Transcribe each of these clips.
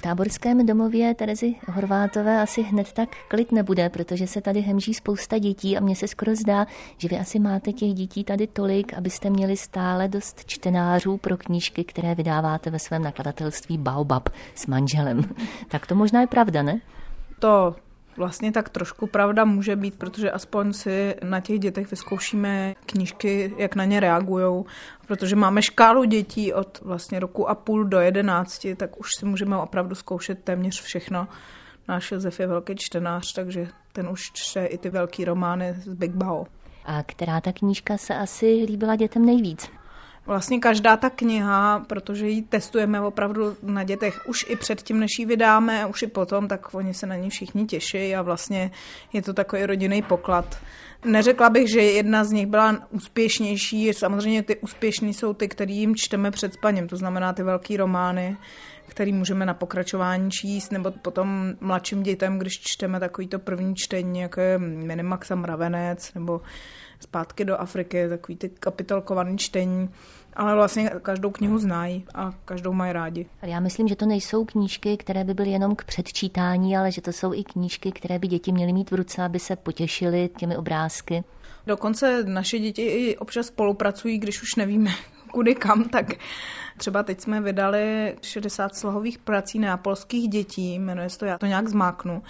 V táborském domově Terezy Horvátové asi hned tak klid nebude, protože se tady hemží spousta dětí a mně se skoro zdá, že vy asi máte těch dětí tady tolik, abyste měli stále dost čtenářů pro knížky, které vydáváte ve svém nakladatelství Baobab s manželem. Tak to možná je pravda, ne? To vlastně tak trošku pravda může být, protože aspoň si na těch dětech vyzkoušíme knížky, jak na ně reagujou. Protože máme škálu dětí od vlastně roku a půl do 11, tak už si můžeme opravdu zkoušet téměř všechno. Náš Josef je velký čtenář, takže ten už čte i ty velký romány z Big Bao. A která ta knížka se asi líbila dětem nejvíc? Vlastně každá ta kniha, protože ji testujeme opravdu na dětech už i předtím, než ji vydáme, už i potom, tak oni se na ní všichni těší a vlastně je to takový rodinný poklad. Neřekla bych, že jedna z nich byla úspěšnější. Samozřejmě ty úspěšný jsou ty, který jim čteme před spaním, to znamená ty velký romány, který můžeme na pokračování číst, nebo potom mladším dětem, když čteme takovýto první čtení, jako je Minimax a mravenec, nebo Zpátky do Afriky, takový ty kapitolkovaný čtení, ale vlastně každou knihu znají a každou mají rádi. Ale já myslím, že to nejsou knížky, které by byly jenom k předčítání, ale že to jsou i knížky, které by děti měly mít v ruce, aby se potěšily těmi obrázky. Dokonce naše děti i občas spolupracují, když už nevíme kudy kam, tak třeba teď jsme vydali 60 slohových prací neapolských dětí, jmenuje se to, já to nějak zmáknu.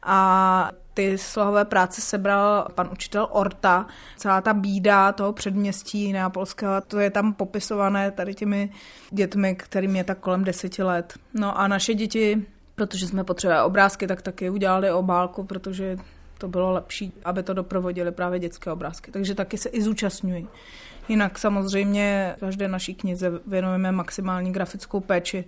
A ty slohové práce sebral pan učitel Orta. Celá ta bída toho předměstí neapolského, to je tam popisované tady těmi dětmi, kterým je tak kolem 10 let. No a naše děti, protože jsme potřebovali obrázky, tak taky udělali obálku, protože to bylo lepší, aby to doprovodili právě dětské obrázky. Takže taky se i zúčastňují. Jinak samozřejmě každé naší knize věnujeme maximální grafickou péči.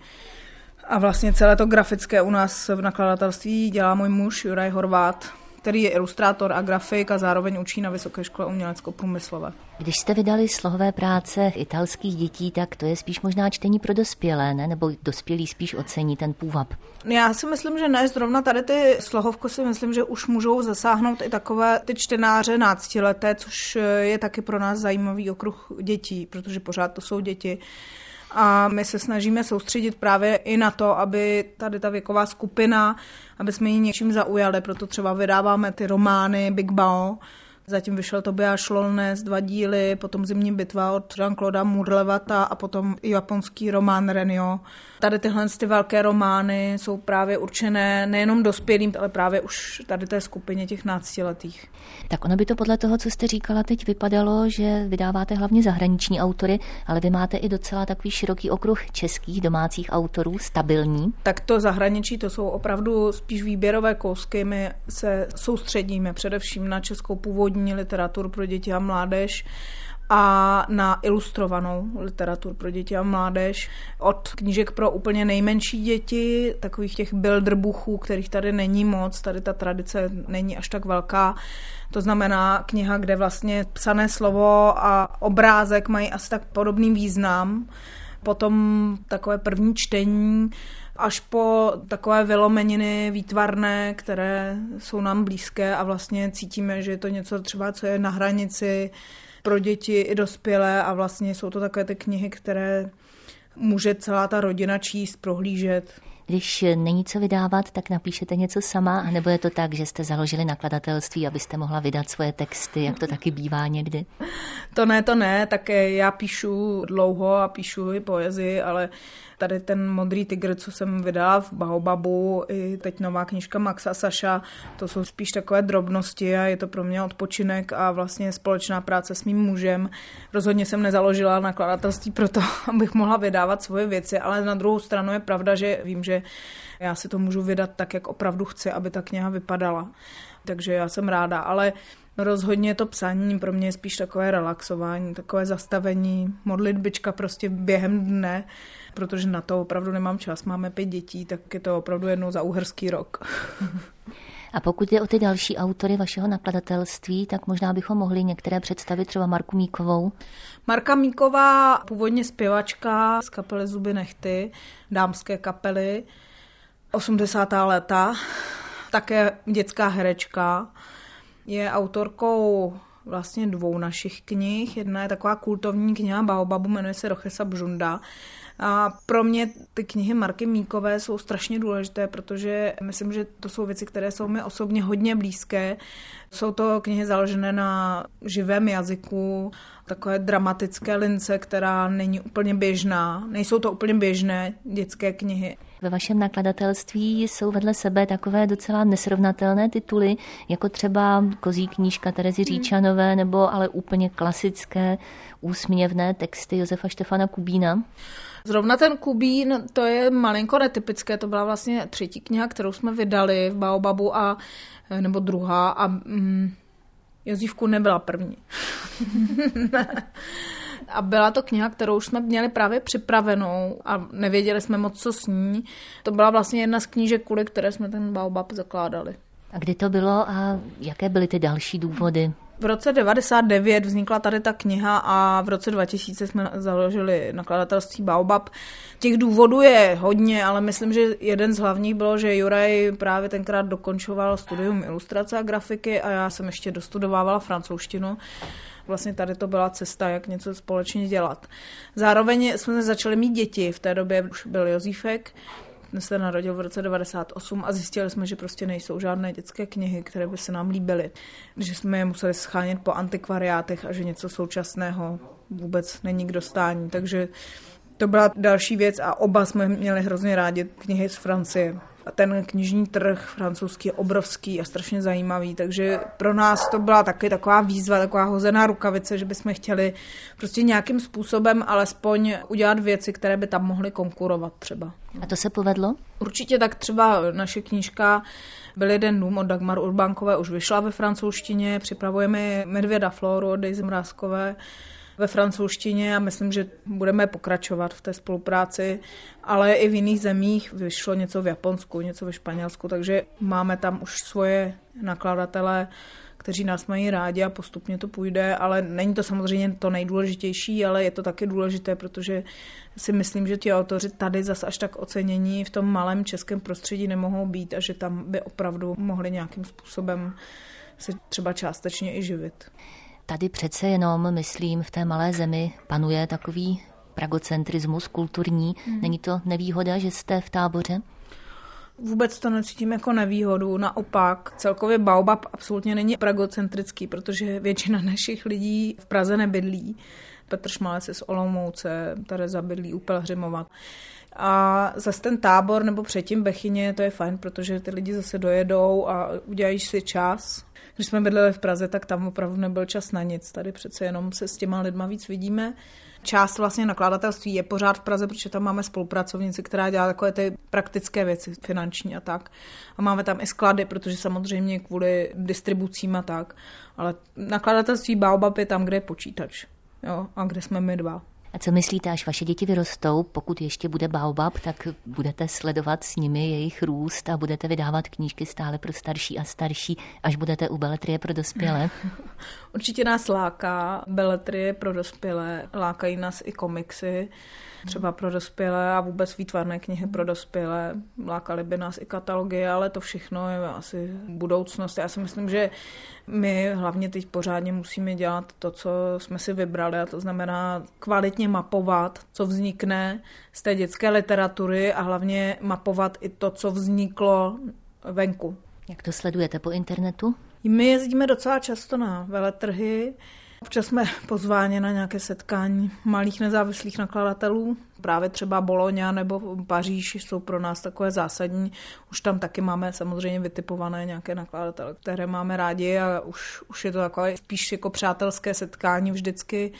A vlastně celé to grafické u nás v nakladatelství dělá můj muž Juraj Horvát, který je ilustrátor a grafik a zároveň učí na Vysoké škole umělecko-průmyslové. Když jste vydali slohové práce italských dětí, tak to je spíš možná čtení pro dospělé, ne? Nebo dospělí spíš ocení ten půvab? Já si myslím, že ne, zrovna tady ty slohovky si myslím, že už můžou zasáhnout i takové ty čtenáře náctileté, což je taky pro nás zajímavý okruh dětí, protože pořád to jsou děti. A my se snažíme soustředit právě i na to, aby tady ta věková skupina, aby jsme ji něčím zaujali, proto třeba vydáváme ty romány Big Bao. Zatím vyšel Tobiáš Lolnes, 2 díly, potom Zimní bitva od Jean-Clauda Murlevata a potom japonský román Renio. Tady tyhle ty velké romány jsou právě určené nejenom dospělým, ale právě už tady té skupině těch náctiletých. Tak ono by to podle toho, co jste říkala, teď vypadalo, že vydáváte hlavně zahraniční autory, ale vy máte i docela takový široký okruh českých domácích autorů, stabilní. Tak to zahraničí, to jsou opravdu spíš výběrové kousky. My se soustředíme především na českou původní literaturu pro děti a mládež a na ilustrovanou literaturu pro děti a mládež. Od knížek pro úplně nejmenší děti, takových těch bilderbuchů, kterých tady není moc, tady ta tradice není až tak velká. To znamená kniha, kde vlastně psané slovo a obrázek mají asi tak podobný význam. Potom takové první čtení, až po takové vylomeniny výtvarné, které jsou nám blízké a vlastně cítíme, že je to něco třeba, co je na hranici pro děti i dospělé a vlastně jsou to takové ty knihy, které může celá ta rodina číst, prohlížet. Když není co vydávat, tak napíšete něco sama, anebo je to tak, že jste založili nakladatelství, abyste mohla vydat svoje texty, jak to taky bývá někdy? To ne, tak já píšu dlouho a píšu i poezii, ale tady ten Modrý tygr, co jsem vydala v Baobabu, i teď nová knížka Maxa Saša, to jsou spíš takové drobnosti a je to pro mě odpočinek a vlastně společná práce s mým mužem. Rozhodně jsem nezaložila nakladatelství proto, abych mohla vydávat svoje věci, ale na druhou stranu je pravda, že vím, že já si to můžu vydat tak, jak opravdu chci, aby ta kniha vypadala. Takže já jsem ráda, ale rozhodně to psaní pro mě je spíš takové relaxování, takové zastavení, modlitbička prostě během dne, protože na to opravdu nemám čas. Máme 5 dětí, tak je to opravdu jednou za uherský rok. A pokud jde o ty další autory vašeho nakladatelství, tak možná bychom mohli některé představit, třeba Marku Míkovou. Marka Míková, původně zpěvačka z kapely Zuby nehty, dámské kapely, 80. léta, také dětská herečka. Je autorkou vlastně 2 našich knih. Jedna je taková kultovní kniha Baobabu, jmenuje se Rochesa Bžunda. A pro mě ty knihy Marky Míkové jsou strašně důležité, protože myslím, že to jsou věci, které jsou mi osobně hodně blízké. Jsou to knihy založené na živém jazyku, takové dramatické lince, která není úplně běžná. Nejsou to úplně běžné dětské knihy. Ve vašem nakladatelství jsou vedle sebe takové docela nesrovnatelné tituly, jako třeba Kozí knížka Terezy Říčanové, nebo ale úplně klasické úsměvné texty Josefa Štefana Kubína. Zrovna ten Kubín, to je malinko netypické, to byla vlastně třetí kniha, kterou jsme vydali v Baobabu, nebo druhá, a Jozívku nebyla první. A byla to kniha, kterou už jsme měli právě připravenou a nevěděli jsme moc, co s ní. To byla vlastně jedna z knížek, kvůli které jsme ten Baobab zakládali. A kdy to bylo a jaké byly ty další důvody? V roce 1999 vznikla tady ta kniha a v roce 2000 jsme založili nakladatelství Baobab. Těch důvodů je hodně, ale myslím, že jeden z hlavních bylo, že Juraj právě tenkrát dokončoval studium ilustrace a grafiky a já jsem ještě dostudovávala francouzštinu. Vlastně tady to byla cesta, jak něco společně dělat. Zároveň jsme začali mít děti, v té době už byl Jozífek, ten se narodil v roce 1998 a zjistili jsme, že prostě nejsou žádné dětské knihy, které by se nám líbily. Že jsme je museli schánět po antikvariátech a že něco současného vůbec není k dostání. Takže to byla další věc a oba jsme měli hrozně rádi knihy z Francie. A ten knižní trh francouzský je obrovský a strašně zajímavý, takže pro nás to byla taky taková výzva, taková hozená rukavice, že bychom chtěli prostě nějakým způsobem alespoň udělat věci, které by tam mohly konkurovat třeba. A to se povedlo? Určitě, tak třeba naše knížka Byl jeden dům od Dagmar Urbánkové už vyšla ve francouzštině, připravujeme Medvěda Floru od Daisy Mrázkové ve francouzštině a myslím, že budeme pokračovat v té spolupráci, ale i v jiných zemích vyšlo něco v Japonsku, něco ve Španělsku, takže máme tam už svoje nakladatele, kteří nás mají rádi a postupně to půjde, ale není to samozřejmě to nejdůležitější, ale je to taky důležité, protože si myslím, že ti autoři tady zas až tak ocenění v tom malém českém prostředí nemohou být a že tam by opravdu mohli nějakým způsobem se třeba částečně i živit. Tady přece jenom, myslím, v té malé zemi panuje takový pragocentrismus kulturní. Není to nevýhoda, že jste v Táboře? Vůbec to necítím jako nevýhodu, naopak. Celkově Baobab absolutně není pragocentrický, protože většina našich lidí v Praze nebydlí. Petr Šmalec je z Olomouce, Tereza bydlí u Pelhřimova. A zase ten Tábor nebo předtím Bechyně, to je fajn, protože ty lidi zase dojedou a udělají si čas. Když jsme bydleli v Praze, tak tam opravdu nebyl čas na nic. Tady přece jenom se s těma lidma víc vidíme. Část vlastně nakladatelství je pořád v Praze, protože tam máme spolupracovnici, která dělá takové ty praktické věci, finanční a tak. A máme tam i sklady, protože samozřejmě kvůli distribucím a tak. Ale nakladatelství Baobab je tam, kde je počítač. Jo, a kde jsme my dva. A co myslíte, až vaše děti vyrostou, pokud ještě bude Baobab, tak budete sledovat s nimi jejich růst a budete vydávat knížky stále pro starší a starší, až budete u beletrie pro dospělé? Určitě nás láká beletrie pro dospělé, lákají nás i komiksy, třeba pro dospělé a vůbec výtvarné knihy pro dospělé. Lákaly by nás i katalogy, ale to všechno je asi budoucnost. Já si myslím, že my hlavně teď pořádně musíme dělat to, co jsme si vybrali, a to znamená kvalitně mapovat, co vznikne z té dětské literatury a hlavně mapovat i to, co vzniklo venku. Jak to sledujete po internetu? My jezdíme docela často na veletrhy. Občas jsme pozváni na nějaké setkání malých nezávislých nakladatelů. Právě třeba Bologna nebo Paříž jsou pro nás takové zásadní. Už tam taky máme samozřejmě vytipované nějaké nakladatele, které máme rádi a už je to takové spíš jako přátelské setkání vždycky.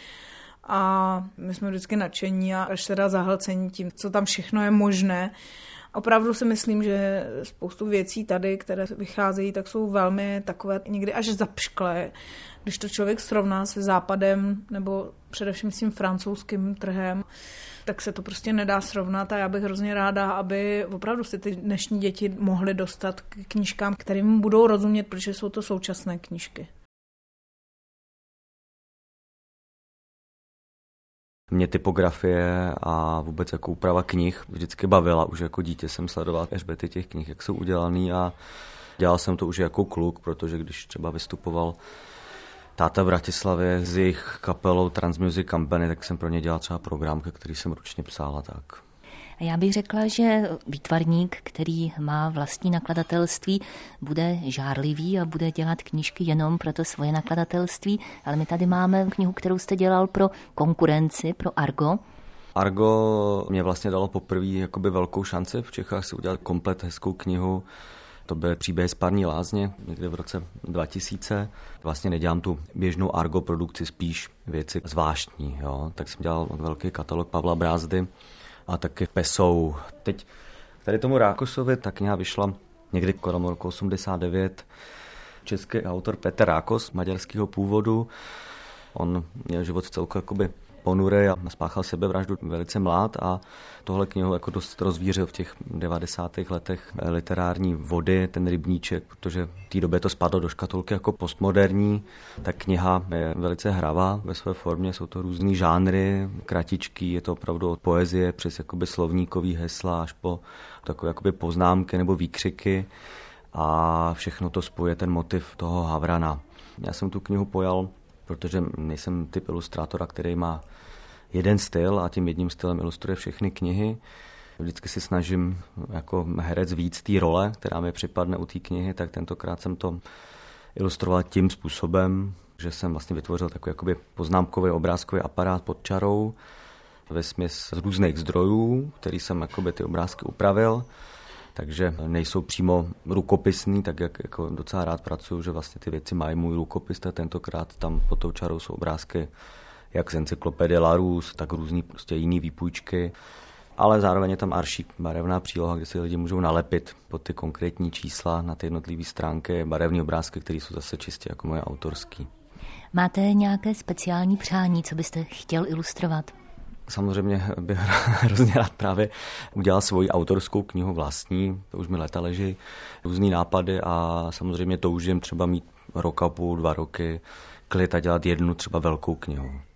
A my jsme vždycky nadšení a až se dá zahlcení tím, co tam všechno je možné. Opravdu si myslím, že spoustu věcí tady, které vycházejí, tak jsou velmi takové někdy až zapšklé. Když to člověk srovná se Západem nebo především s tím francouzským trhem, tak se to prostě nedá srovnat a já bych hrozně ráda, aby opravdu si ty dnešní děti mohly dostat k knížkám, kterým budou rozumět, protože jsou to současné knížky. Mě typografie a vůbec jako úprava knih vždycky bavila. Už jako dítě jsem sledoval hřbety těch knih, jak jsou udělaný a dělal jsem to už jako kluk, protože když třeba vystupoval táta v Bratislavě s jejich kapelou Transmusic Company, tak jsem pro ně dělal třeba program, který jsem ručně psal a tak. A já bych řekla, že výtvarník, který má vlastní nakladatelství, bude žárlivý a bude dělat knížky jenom pro to svoje nakladatelství, ale my tady máme knihu, kterou jste dělal pro konkurenci, pro Argo. Argo mě vlastně dalo poprvé jakoby velkou šanci v Čechách si udělat komplet hezkou knihu. To byly příběhy z Parní lázně někdy v roce 2000. Vlastně nedělám tu běžnou Argo produkci, spíš věci zvláštní. Jo? Tak jsem dělal velký katalog Pavla Brázdy a taky Pesou. Teď tady tomu Rákosovi ta kniha vyšla někdy kolem roku 89. Český autor Petr Rákos, maďarského původu. On měl život celku jakoby ponurej a spáchal sebevraždu velice mlád a tohle knihu jako dost rozvířil v těch 90. letech literární vody, ten rybníček, protože v té době to spadlo do škatulky jako postmoderní. Ta kniha je velice hravá ve své formě, jsou to různý žánry, kratičky, je to opravdu od poezie přes jakoby slovníkový hesla až po takové jakoby poznámky nebo výkřiky a všechno to spojuje ten motiv toho Havrana. Já jsem tu knihu pojal, protože nejsem typ ilustrátora, který má jeden styl a tím jedním stylem ilustruje všechny knihy. Vždycky si snažím jako herec víc té role, která mi připadne u té knihy, tak tentokrát jsem to ilustroval tím způsobem, že jsem vlastně vytvořil takový jakoby poznámkový obrázkový aparát pod čarou vesměs z různých zdrojů, který jsem jakoby ty obrázky upravil. Takže nejsou přímo rukopisný, tak jak jako docela rád pracuju, že vlastně ty věci mají můj rukopis, a tentokrát tam pod tou čarou jsou obrázky jak z encyklopedie Larousse, tak různý prostě jiný výpůjčky, ale zároveň je tam aršík, barevná příloha, kde si lidi můžou nalepit pod ty konkrétní čísla na ty jednotlivé stránky, barevné obrázky, které jsou zase čistě jako moje autorský. Máte nějaké speciální přání, co byste chtěl ilustrovat? Samozřejmě bych hrozně rád právě udělal svoji autorskou knihu vlastní, to už mi leta leží, různý nápady a samozřejmě toužím třeba mít rok a půl, 2 roky klid a dělat jednu třeba velkou knihu.